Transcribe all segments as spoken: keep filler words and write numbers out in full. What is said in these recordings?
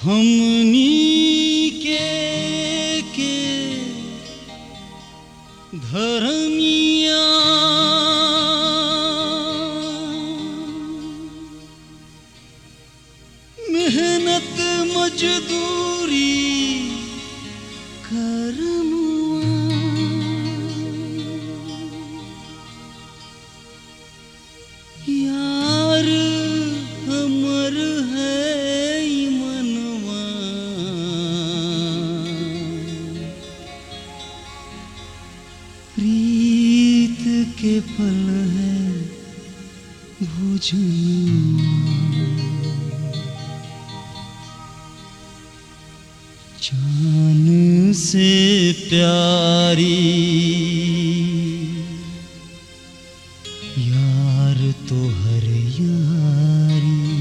हमनी के के धर्मिया मेहनत मजदूरी करनुआ यार हमर है मनवा प्रीत के फल है भोजनुआ जान से प्यारी यार तो हर यारी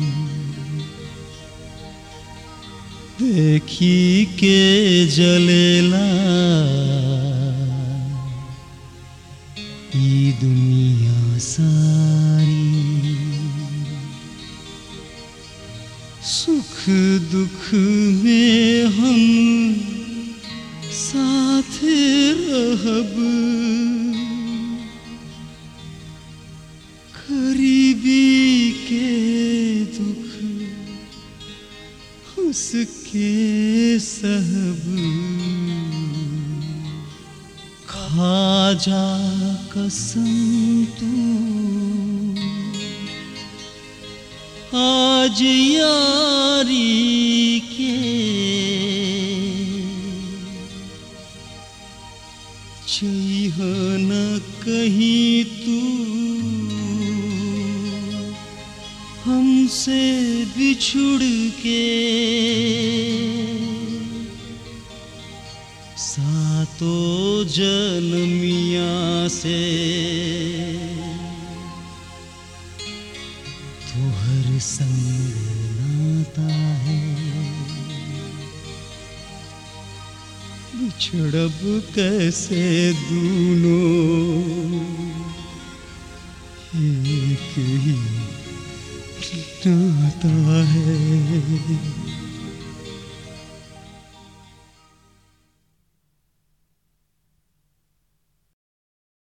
देखी के जलेला ये दुनिया सारी सुख दुख में हम साथ रहब गरीबी के दुख हंस के सहब खा जा कसम तू आज यारी के चैह न कहीं तू हमसे बिछुड़ के सातों जन्मिया से तोहर संग नाता है बिछड़ब कैसे दूनों एक ही नाता है।